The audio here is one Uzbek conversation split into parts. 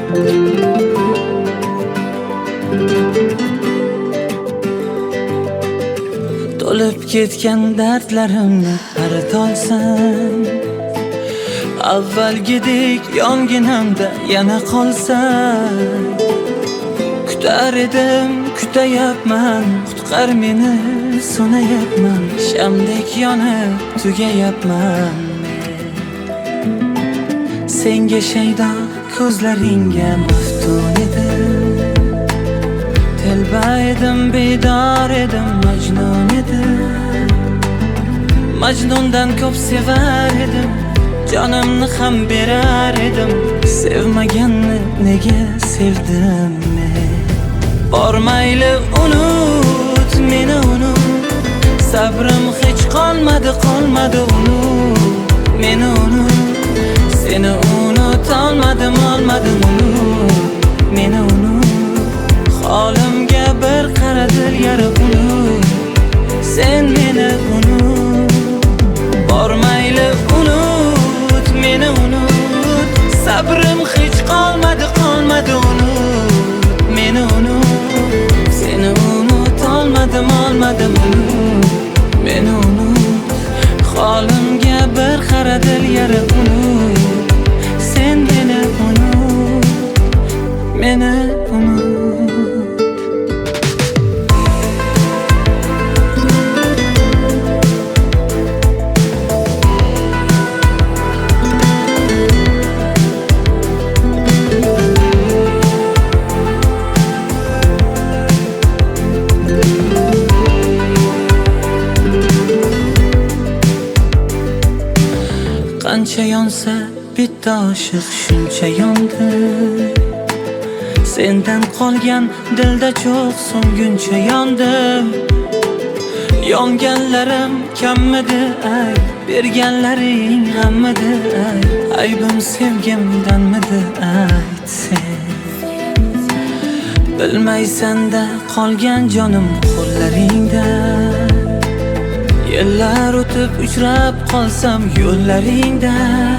To'lib ketgan dardlarimni aritolsam, avvalgidek yonginamda yana qolsam, kutar edim, kutayapman, qutqar meni, so'nayapman, shamdek yonib tugayapman. Senga shaydo ko'zlaringga maftun edim, telba edim, bedor edim, majnun edim. Majnundan ko'p sevar edim, jonimni ham berar edim. Sevmaganni nega sevdim men? Bormayli unut, meni unut, sabrim hech qolmadi, unut, meni unut. Seni unutolmadim, unut, meni unut. Holimga bir qara dil yara unut, sen meni unut. Bormayli unut, meni unut, sabrim hech qolmadi, unut, meni unut. Seni unutolmadim, unut, meni unut. Holimga bir qara dil yara unut, sen meni unut, meni unut. Qancha yonsa bitta oshiq shuncha yondi. Sendan qolgan dilda cho'q so'nguncha yondim. Yonganlarim kammidi ay, berganlaring g'ammidi ay. Aybim sevgimdanmidi ayt sen. Bilmaysan-da qolgan jonim qo'llaringda. Yillar o'tib uchrab qolsam yo'llaringda,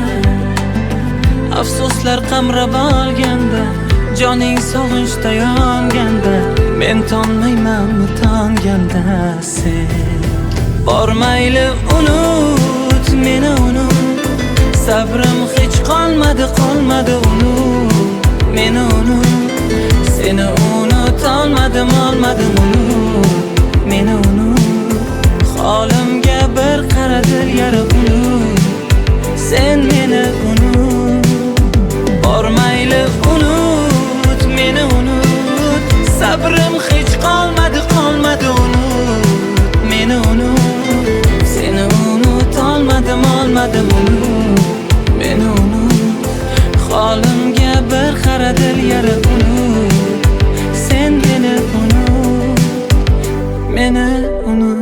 afsuslar qamrab olganda, joning sog'inchda yonganda, men tonmaymanmi tonganda sen. Bormayli unut, meni unut, sabrim hech qolmadi, unut, meni unut. Seni unutolmadim, unut, meni unut. Holimga bir qara dil yara unut, sen meni unut. Bormayli unut, meni unut, sabrim hech qolmadi, unut, meni unut. Seni unutolmadim, unut, meni unut. Holimga bir qara dil yara unut, sen meni unut, meni unut.